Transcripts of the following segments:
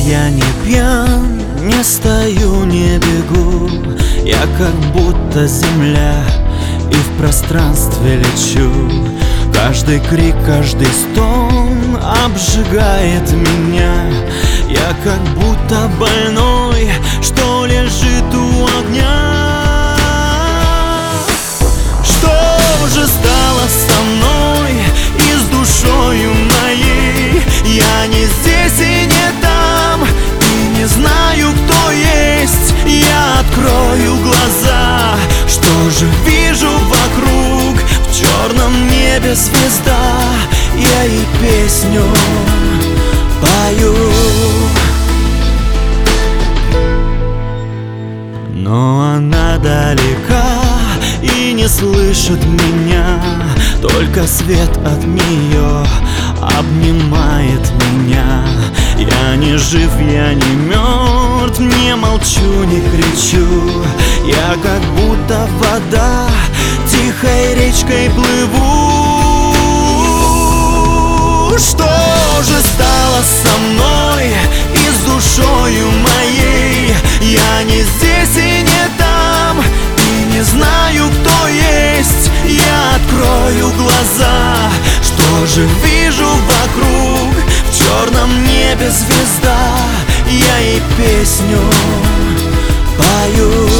Я не пьян, не стою, не бегу. Я как будто земля и в пространстве лечу. Каждый крик, каждый стон обжигает меня. Я как будто больной, что лежит у огня. Что же стало со мной и с душою моей? Я не здесь и не там, и не знаю, кто есть. Я открою глаза, что же вижу вокруг? В черном небе звезда, я ей песню пою. Но она далека и не слышит меня. Только свет от нее обнимает меня. Я не жив, я не мертв, не молчу, не кричу. Я как будто вода, тихой речкой плыву. Что же стало со мной и с душою моей? Я не здесь и не там, и не знаю, кто есть. Я открою глаза, что же вижу вокруг? В черном небе звезда, я ей песню пою.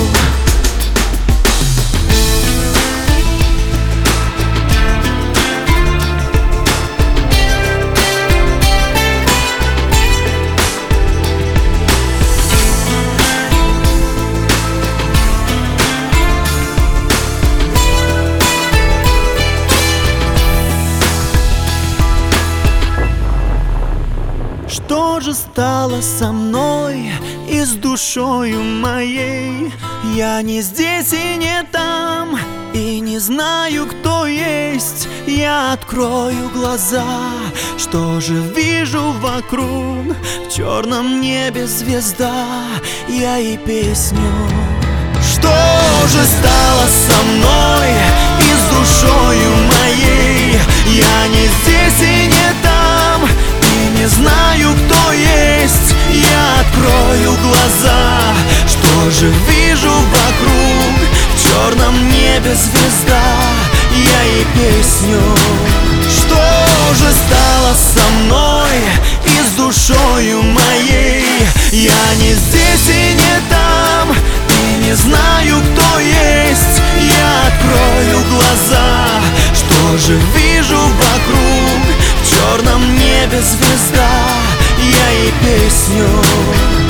Что же стало со мной и с душою моей? Я не здесь и не там, и не знаю, кто есть. Я открою глаза, что же вижу вокруг? В черном небе звезда, я ей песню. Что же стало со мной и с душою моей? Я не здесь и не там, и не знаю, кто есть. Я открою глаза, что же вижу вокруг? В черном небе звезда, я ей песню. Что же стало со мной и с душою моей? Я не здесь и не там, и не знаю, кто есть. Я открою глаза, что же вижу вокруг? В черном небе звезда, я ей песню